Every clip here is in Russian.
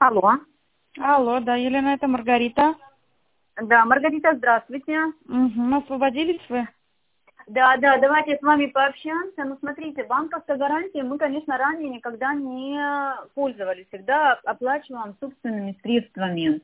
Алло. Алло, да, Елена, это Маргарита. Да, Маргарита, здравствуйте. Угу, освободились вы? Да, давайте с вами пообщаемся. Ну, смотрите, банковской гарантии мы, конечно, ранее никогда не пользовались. Всегда оплачиваем собственными средствами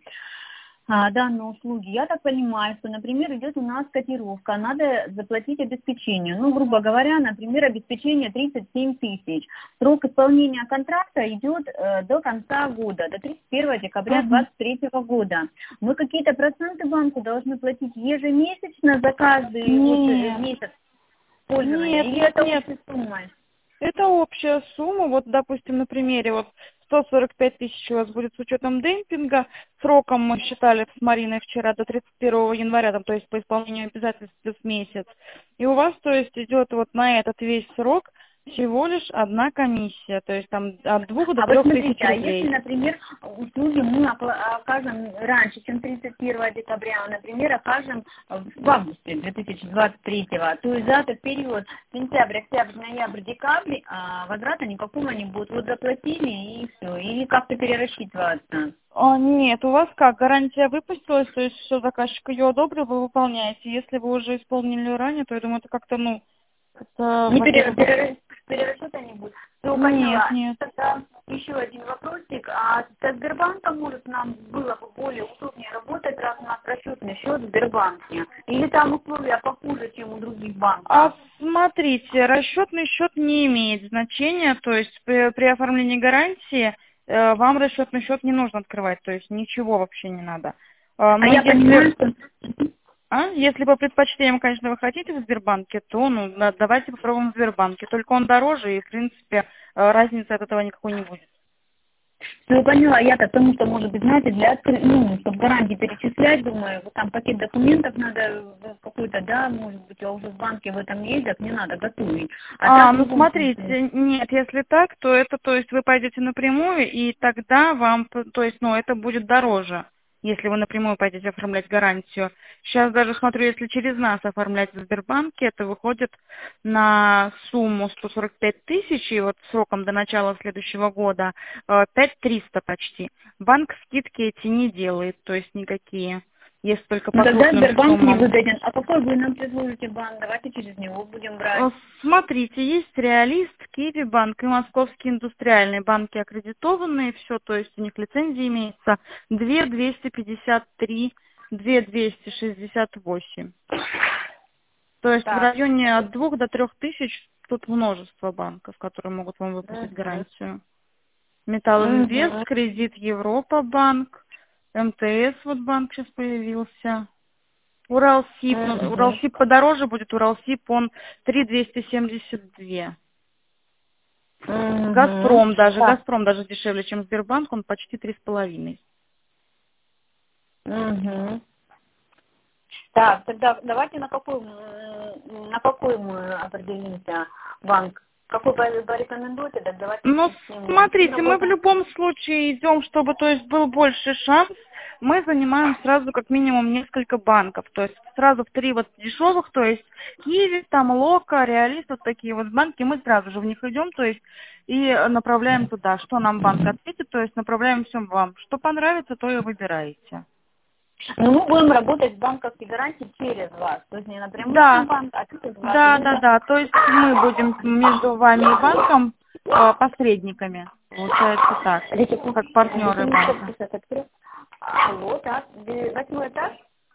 данные услуги. Я так понимаю, что, например, идет у нас котировка, надо заплатить обеспечение. Ну, грубо говоря, например, обеспечение 37 тысяч. Срок исполнения контракта идет до конца года, до 31 декабря 2023 года. Мы какие-то проценты банку должны платить ежемесячно за каждый месяц пользования? Или это общая сумма? Это общая сумма. Вот, допустим, на примере, вот 145 тысяч у вас будет с учетом демпинга. Сроком мы считали с Мариной вчера до 31 января, там, то есть по исполнению обязательств плюс месяц. И у вас, то есть, идет вот на этот весь срок всего лишь одна комиссия, то есть там от 2 до 3 тысяч рублей. Если, например, услуги мы окажем раньше, чем 31 декабря, например, окажем в августе 2023, то есть за этот период сентябрь, октябрь, ноябрь, декабрь возврата никакого не будет. Вот заплатили и все, или как-то перерасчитываться. Нет, у вас как, гарантия выпустилась, то есть все, заказчик ее одобрил, вы выполняете. Если вы уже исполнили ранее, то я думаю, это как-то, это... Перерасчета не будет. Все, поняла. Нет. Тогда еще один вопросик. А со Сбербанком, может, нам было бы более удобнее работать, раз у нас расчетный счет в Сбербанке? Или там условия похуже, чем у других банков? Смотрите, расчетный счет не имеет значения, то есть при оформлении гарантии вам расчетный счет не нужно открывать, то есть ничего вообще не надо. Я понимаю, что... Если по предпочтениям, конечно, вы хотите в Сбербанке, то давайте попробуем в Сбербанке. Только он дороже, и, в принципе, разницы от этого никакой не будет. Ну, поняла, я-то, потому что, может быть, знаете, чтобы гарантии перечислять, думаю, вот там пакет документов надо какой-то, да, может быть, я уже в банке в этом ездят, не надо готовить. Смотрите, нет, если так, то есть вы пойдете напрямую, и тогда вам, то есть, это будет дороже, если вы напрямую пойдете оформлять гарантию. Сейчас даже смотрю, если через нас оформлять в Сбербанке, это выходит на сумму 145 тысяч, и вот сроком до начала следующего года 5300 почти. Банк скидки эти не делает, то есть никакие. Если только по тогда крупным Сбербанк суммам. не выгоден. А какой вы нам предложите банк? Давайте через него будем брать. Смотрите, есть Реалист, Киви банк и Московский индустриальный банки аккредитованные, все, то есть у них лицензии имеется 2253, 2268. То есть в районе от 2 до 3 тысяч тут множество банков, которые могут вам выпустить гарантию. Металлинвест, Кредит Европа банк, МТС вот банк сейчас появился. Уралсиб, Уралсиб подороже будет, Уралсиб он 3272. Газпром даже дешевле, чем Сбербанк, он почти 3,5. Так, тогда давайте на какой мы определимся банк? Какой вы порекомендуете, так давайте... Смотрите, мы в любом случае идем, чтобы, то есть, был больше шанс. Мы занимаем сразу как минимум несколько банков, то есть сразу в 3 вот дешевых, то есть Киви, там Лока, Реалист, вот такие вот банки, мы сразу же в них идем, то есть и направляем туда, что нам банк ответит, то есть направляем все вам. Что понравится, то и выбираете. Но мы будем работать с банковской гарантией через вас, то есть не напрямую на банк, а через вас. Да, то есть мы будем между вами и банком посредниками, получается так, как партнеры банка. Алло, так, 8 этаж?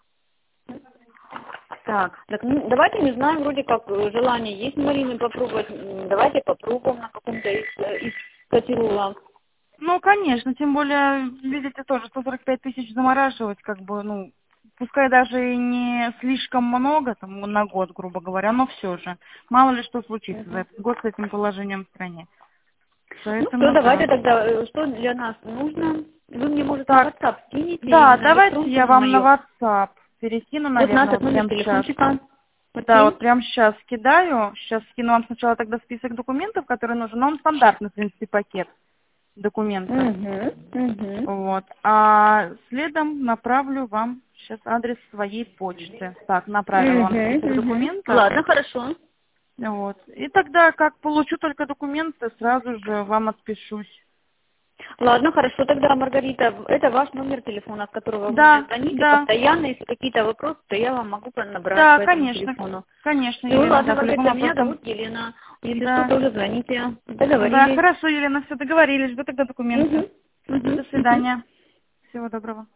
Так, давайте, не знаю, вроде как желание есть Марины попробовать, давайте попробуем на каком-то из котировок. Конечно, тем более, видите, тоже 145 тысяч замораживать, пускай даже и не слишком много, там, на год, грубо говоря, но все же. Мало ли что случится за этот год с этим положением в стране. Поэтому, давайте тогда, что для нас нужно? Вы мне, может, на WhatsApp скинете? Да, давайте я вам на WhatsApp перекину, наверное, прямо сейчас. Да, вот прямо сейчас кидаю. Сейчас скину вам сначала тогда список документов, которые нужны. Но он стандартный, в принципе, пакет документов. Вот. А следом направлю вам сейчас адрес своей почты. Так, направила вам список документов. Ладно, хорошо. Вот. И тогда, как получу только документы, сразу же вам отпишусь. Ладно, хорошо, тогда, Маргарита, это ваш номер телефона, с которого вы Да, мне звоните да. постоянно. Если какие-то вопросы, то я вам могу набрать Да, по этому конечно. телефону. Конечно, Ну Елена, ладно, да, по любым Маргарита, меня вопросам. зовут Елена. Если Да. что, тоже звоните. Да, Договорились. хорошо, Елена, все договорились. Жду тогда документы. Мгм. До свидания. Всего доброго.